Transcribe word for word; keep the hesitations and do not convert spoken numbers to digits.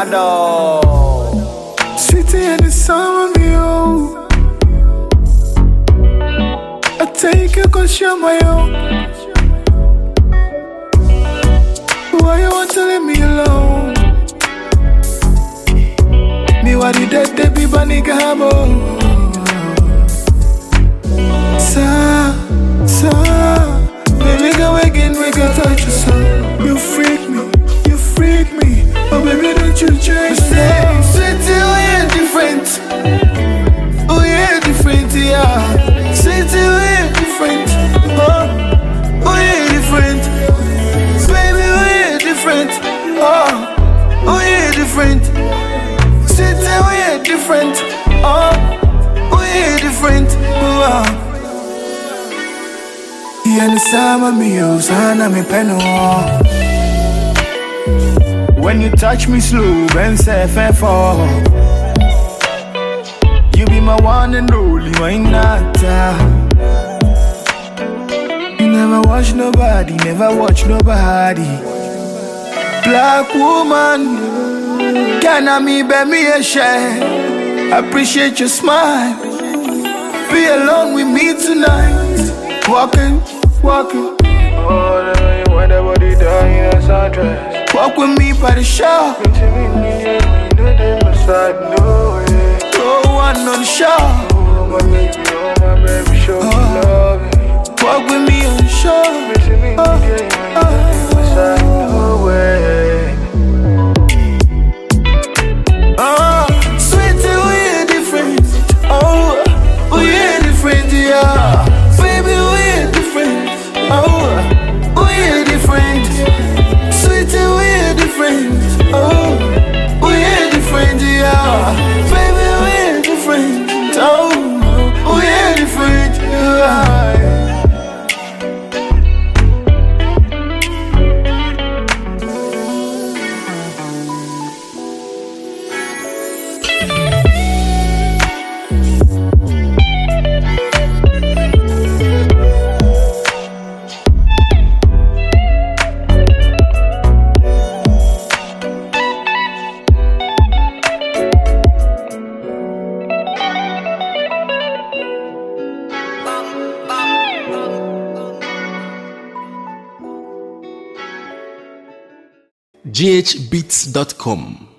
Panado. City and the summer me oh. I take you cause you're my own. Why you want to leave me alone? Me what you dead they be bunny gamo. Sa, sa, baby go again we can touch you so. You freak me, you freak me. Oh baby don't you change me. City we ain't different. We ain't different yeah. City we ain't different. Oh, we ain't different. Baby we ain't different. Oh, we ain't different. City we ain't different. Oh, we ain't different. Oh. You understand me, you sana me peno. When you touch me slow, and say fair for. You be my one and only, my nata. You never watch nobody, never watch nobody. Black woman, can I me bear me a share? Appreciate your smile. Be alone with me tonight. Walking, walking. Oh, no, when the body down, you know, sundress. Walk with me by the shore. Go on on the shore. Oh, my baby, oh, my baby, show me love. Walk with me on the shore. Oh, oh, way. oh, sweetie, we ain't different. Oh, we ain't different, yeah. Baby, we ain't different. Oh, we ain't different. Sweetie, we ain't different. Oh, we ain't different, yeah. Baby, we ain't different. Oh, we ain't different, yeah. g h beats dot com